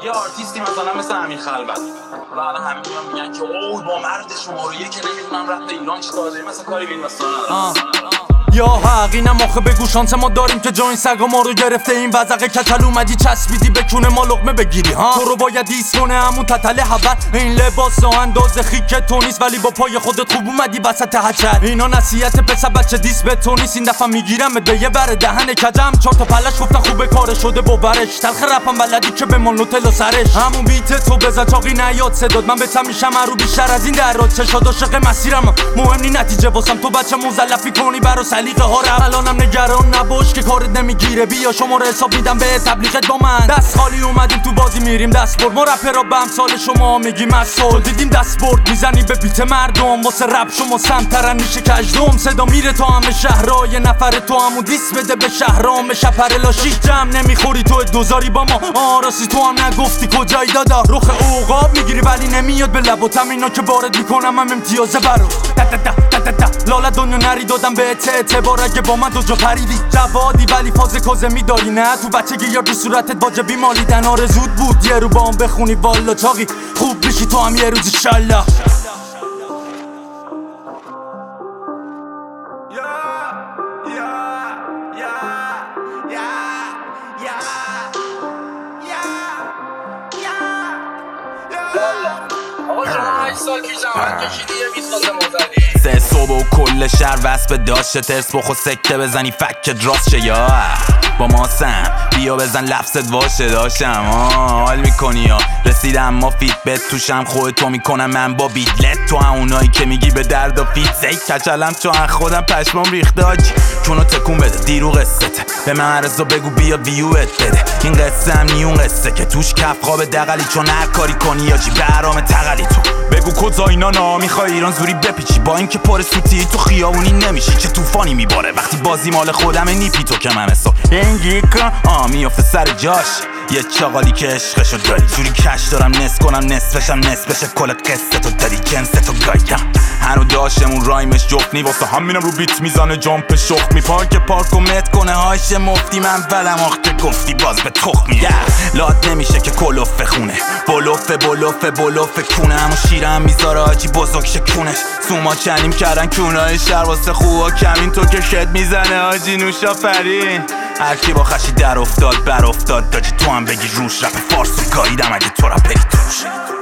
یه آرتیستی مثلا مثل امیر خلوت و الان همین میگن که اوه با مرد شماره یک که نمیدونم رپ ایران چیکار داره، مثلا کاری به این واسه ندارم. یا حقینم آخه بگو شانس ما داریم که جا این سگا ما رو گرفته. این وزقه کچل اومدی چسبیدی به کونه ما لقمه بگیری ها. تو رو باید ایست کنه همون تتل حول. این لباس ها اندازه خیک تو نیست ولی با پای خودت خوب اومدی وسط هچل. اینا نصیحت پسر بچه دیس به تو نیست. این دفعه میگیرم به یه بر دهن کجم. چهار تا پلش گفتن خوبه کار شده باورش. تلخ رپم بلدی که به مالوتل و سرش. همون بیت تو بزن چاقی نیاد صداد. من بهتم میشم رو بیشتر از این درات. چشاد عاشق مسیرم مهم نی نتیجه واسم. تو بچه مزلفی کنی برا سلیقه ها رو. الانم نگران نباش که کارت نمیگیره. بیا شماره حساب میدم به تبلیغت با من. دست خالی اومدیم تو بازی میریم دست برد. ما رپرها به امثال شما میگیم مسئول. دیدیم دست برد میزنی به بیت مردم. واسه رپ شما سمترن میشه کجدم. صدا میره تا همه شهرها. یه نفر تو همون دیس بده به شهرام. شپر لاشیش جمع نمیخوری تو دوزاری با ما. راستی تو هم نگفتی کجایی دادا. رخ عقاب میگیری ولی نمیاد به لباتم. اینا که وارد میکنم هم امتیازه برو. لالا دنیا نری دادم به اعتبار. اگه با من دو جا پریدی جوادی ولی فاز کازه میداری نه. تو بچگی یا تو صورتت واجبی مالیدن. آرزود بود یه رو با هم بخونی والا چاقی خوب بشی تو هم یه روز ایشالله. آقا شما 8 سال پیش زحمت کشیدی یه 20 تازه مزدی. 3 صبح و کل شهر وصف داشته. ترس بخو سکته بزنی فکت راست شه یا با ما سم. بیا بزن لفظت واشه داشتم حال میکنی یا رسیدم ما فیت بت توشم. خودتو میکنم من با بیدلت. تو اونایی که میگی به درد و فیت زی کچلم چون خودم پشمام ریخته آجی. چونو تکون بده دیرو قصته به من عرضا بگو بیا ویوت بده. این قصه هم نیون قصه که توش کف خواب دقلی. چون هر کاری کنی آجی برام تقلی. تو بگو کجا اینا میخوای ایران زوری بپیچی. با اینکه پر سوتی تو خیابونی نمیشی. چه طوفانی میباره وقتی بازی مال خودمه. نیپی تو که من حساب انگیکا میافته سر جاش. یه چاقالی که عشقشو داری جوری کش دارم نصف کنم نصفشم نصف بشه. کل قصه تو داری جنس تو گایم. هنو داشتمون رایمش جفت واسه همینم رو بیت میزنه جامپ شخ. پارک و مت کنه هاش مفتی. من ولم آخته گفتی باز به تخمی. لات نمیشه که کلوف خونه. بلوف کونه. همون شیرم میذاره آجی بزرگ شکونش. سوما چنیم کردن کونای شهر واسه خوبا کمین. تو که شد میزنه آجی نوشا فرین. هرکی با خشی در افتاد بر افتاد داجی. تو هم بگی روش رپ فارسو گاییدم اگه تو را بری توش.